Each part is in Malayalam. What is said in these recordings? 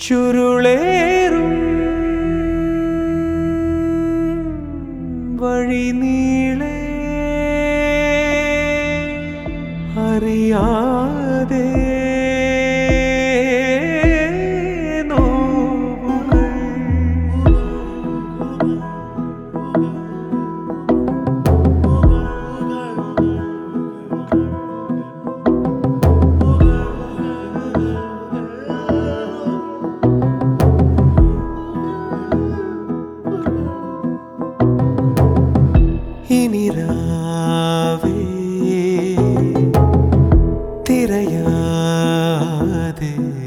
ചുരുളേറും വഴി നീളെ അറിയാതെ ഇനിരാവേ തിരയാതെ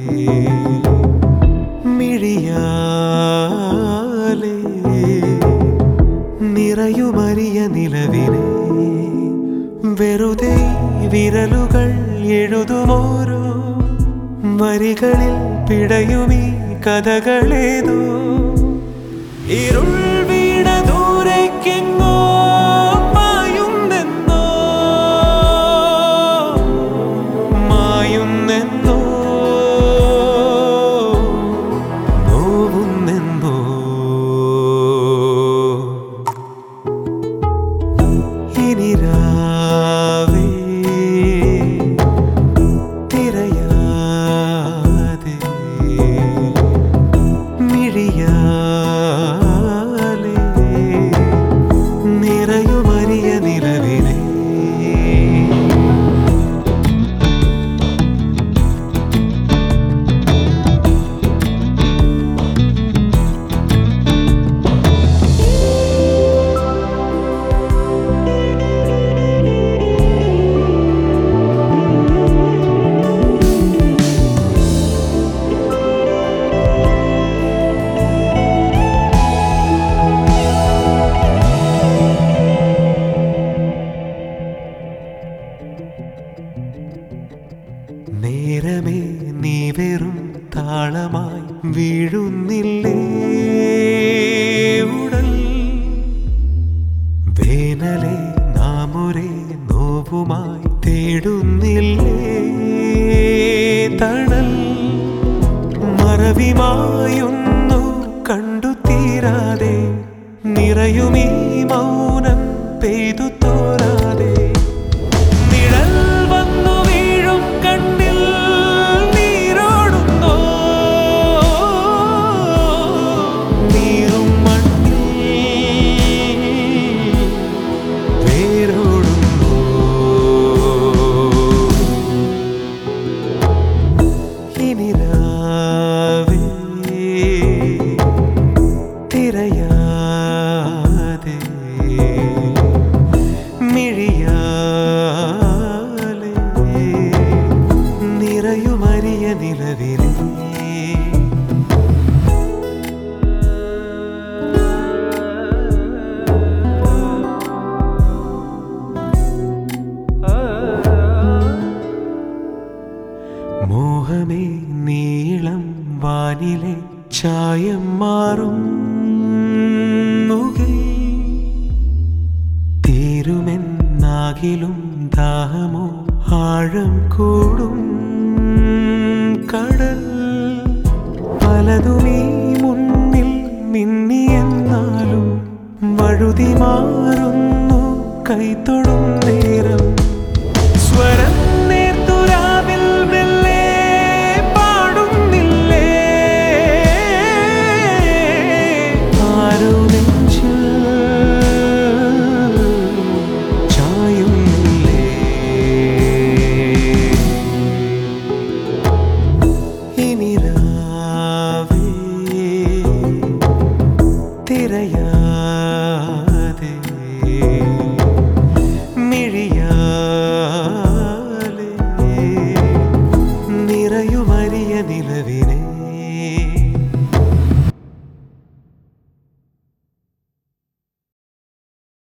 മിഴിയാലേ നിറയുമറിയ നിലവിനെ വെറുതെ വിരലുകൾ എഴുതുമോരോ വരികളിൽ പിടയുമീ കഥകളേതോ ഇരുൾ വീണ ദൂരേക്കെങ്ങോ ഇനിരാവേ തിരയാതെ മിഴിയാലേ നിറയുമറിയ നിലവിനെ നേരമേ നീ വെറും താളമായി വീഴുന്നില്ലേ ഉടൽ വേനലെ നാമൊരേ നോവുമായി തേടുന്നില്ലേ തണൽ മറവിമായൊന്നു കണ്ടു തീരാതെ നിറയുമീ മൗനം പെയ്തു തോരാതെ ഇനിരാവേ തിരയാതെ മിഴിയാലേ നിറയുമറിയ നിലവിലെ മോഹമേ നീളം വാനിലെ ചായം മാറും തീരുമെന്നാകിലും ദാഹമോ ആഴം കൂടും കടൽ പലതുമീ മുന്നിൽ മിന്നിയെന്നാലും വഴുതി മാറുന്നു കൈത്തൊടുന്നേ